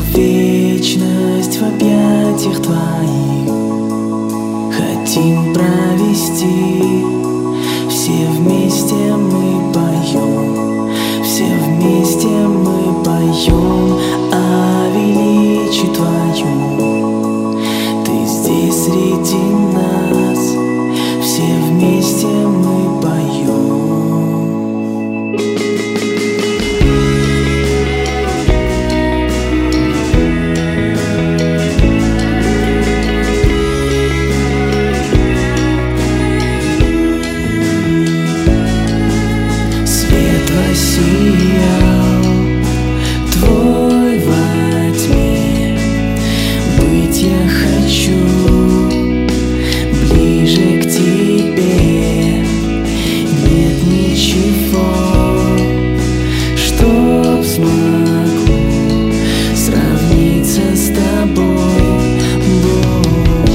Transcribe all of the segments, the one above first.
вечность в объятиях твоих хотим провести. Все вместе мы поем, все вместе мы поем о величии твоем. Ты здесь среди нас, все вместе мы поем. Сиял твой во тьме, быть я хочу ближе к тебе. Нет ничего, что смогло сравниться с тобой, Бог.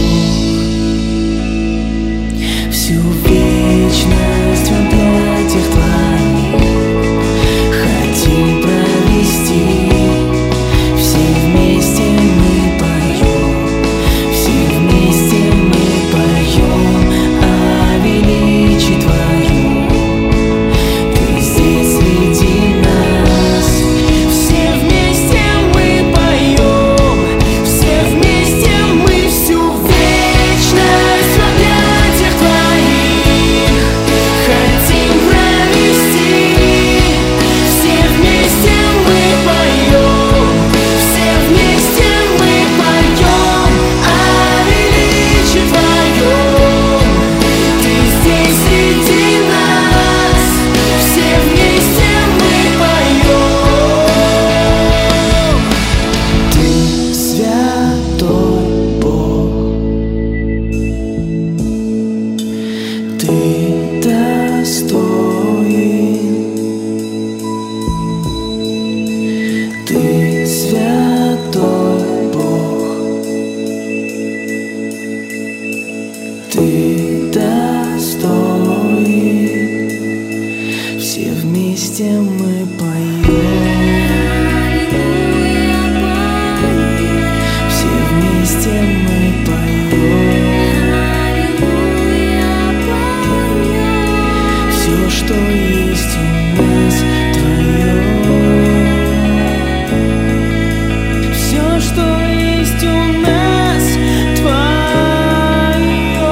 Всю вечность в объятиях твоих хотим провести. Все вместе мы поем, все вместе мы поем о величии твоем. Ты здесь среди нас, все вместе мы поем, все вместе мы всю вечность в объятиях твоих хотим провести. Все вместе мы поем, все вместе мы поем о величии твоем. Ты здесь среди нас, все вместе мы поем. Ты святой Бог, ты достоин. Ты святой Бог, ты достоин. Все вместе мы поем, все вместе мы поем. Все, что есть у нас, твое. Все, что есть у нас, твое.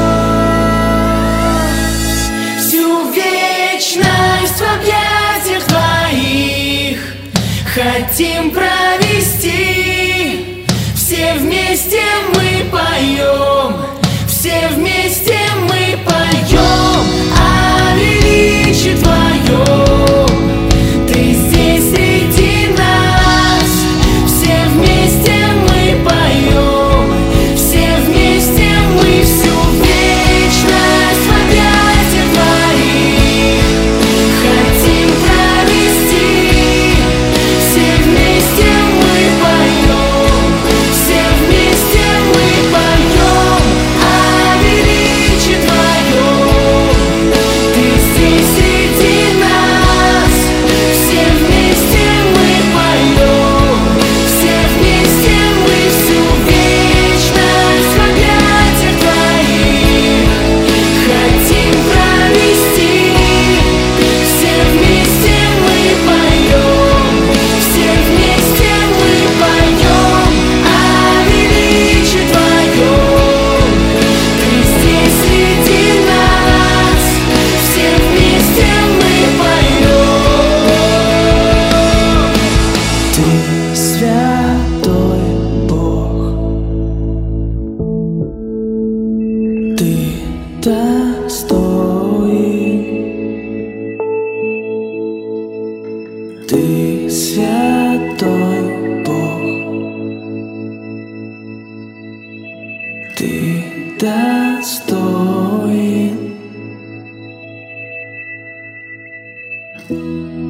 Всю вечность в объятиях твоих хотим провести. Все вместе мы поем, все вместе мы поем о величии твоем. Ты здесь среди нас, все вместе мы поем, все вместе мы всю вечность в объятиях твоих хотим провести. Все вместе мы поем, все вместе мы поем о величии твоем. Ты здесь среди нас, все вместе мы поем, все вместе мы всю вечность в объятиях твоих хотим провести. Все вместе мы поем, все вместе мы поем о величии твоем. Ты здесь среди нас, все вместе мы поем. Ты святой Бог, ты достоин. Ты святой Бог, ты достоин.